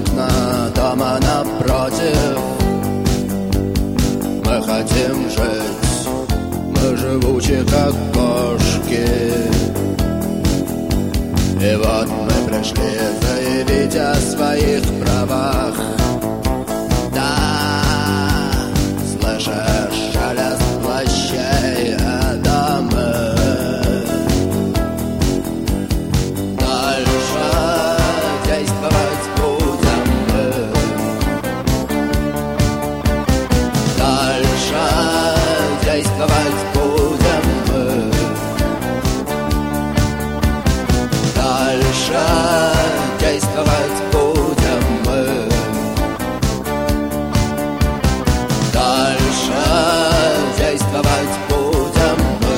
окна дома напротив. Мы хотим жить, мы живучи, как кошки. И вот мы пришли заявить о своих правах. Да, слышишь шелест плащей, это мы. Дальше действовать будем мы. Дальше действовать будем мы. Дальше действовать будем мы. Дальше действовать будем мы.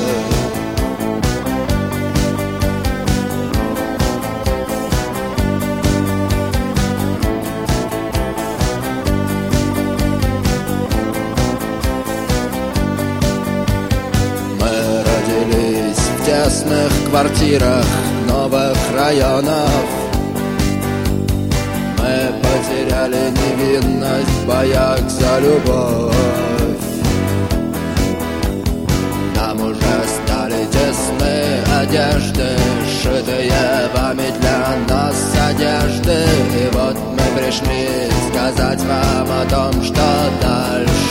Мы родились в тесных квартирах новых районов. Мы потеряли невинность в боях за любовь. Нам уже стали тесны одежды, сшитые вами для нас одежды. И вот мы пришли сказать вам о том, что дальше